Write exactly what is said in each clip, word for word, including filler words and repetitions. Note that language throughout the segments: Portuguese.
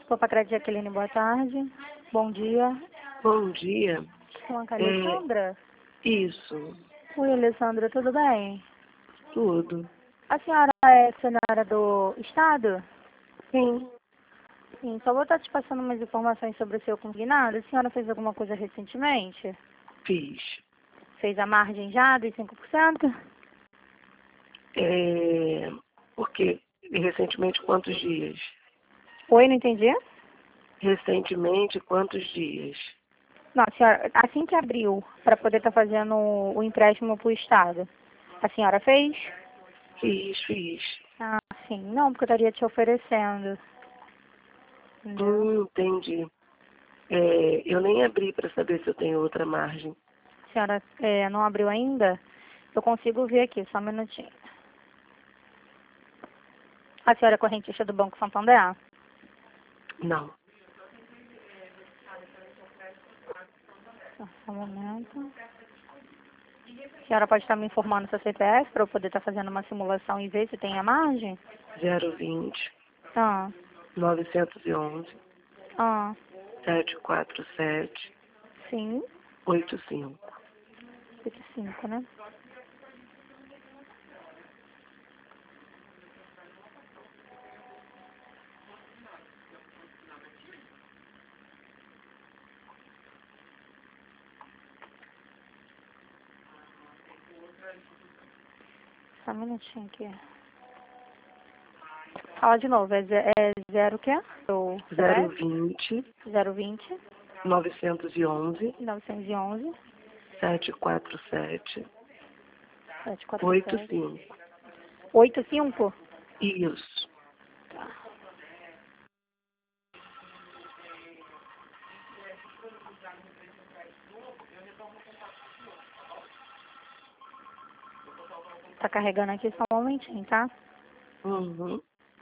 Opa, Crédito Jaqueline, boa tarde. Bom dia. Bom dia. Com a Alessandra? É, isso, Oi, Alessandra, tudo bem? tudo. A senhora é senhora do Estado? Sim, Sim, só vou estar te passando umas informações sobre o seu consignado. A senhora fez alguma coisa recentemente? fiz. Fez a margem já dos cinco por cento? É, porque recentemente quantos dias? Oi, não entendi? Recentemente quantos dias? Não, a senhora, assim que abriu para poder estar fazendo o empréstimo para o Estado, a senhora fez? Fiz, fiz. Ah, sim. Não, porque eu estaria te oferecendo. Entendeu? Hum, entendi. É, eu nem abri para saber se eu tenho outra margem. A senhora é, não abriu ainda? Eu consigo ver aqui, só um minutinho. A senhora é correntista do Banco Santander? Não. Só um momento. A senhora pode estar me informando seu C P F para eu poder estar fazendo uma simulação e ver se tem a margem? zero vinte, Ah, novecentos e onze, ah, setecentos e quarenta e sete, sim. oitenta e cinco. vinte e cinco, né? Só um minutinho aqui. Fala de novo, é, ze- é zero o quê? O zero vinte, zero vinte, novecentos e onze, novecentos e onze, setecentos e quarenta e sete, setecentos e quarenta e oitenta e sete. cinco. oitenta e cinco? Isso. Tá carregando aqui só um momentinho, tá? Uhum.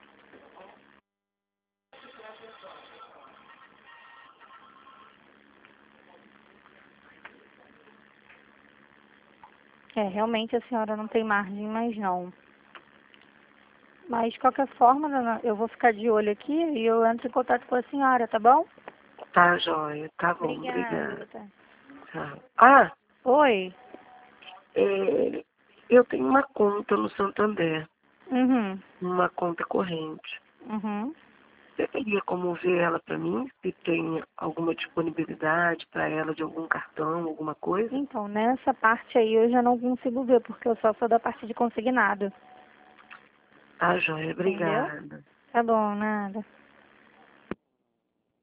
É, realmente a senhora não tem margem mais não. Mas de qualquer forma, dona, eu vou ficar de olho aqui e eu entro em contato com a senhora, tá bom? Tá, joia. Tá bom, Obrigada. obrigada. Tá. Tá. Ah, Oi? é, eu tenho uma conta no Santander, Uhum. uma conta corrente. Uhum. Você teria como ver ela para mim? Se tem alguma disponibilidade para ela de algum cartão, alguma coisa? Então, nessa parte aí eu já não consigo ver, porque eu só sou da parte de consignado. Tá, joia. Entendeu? Obrigada. Tá bom, nada.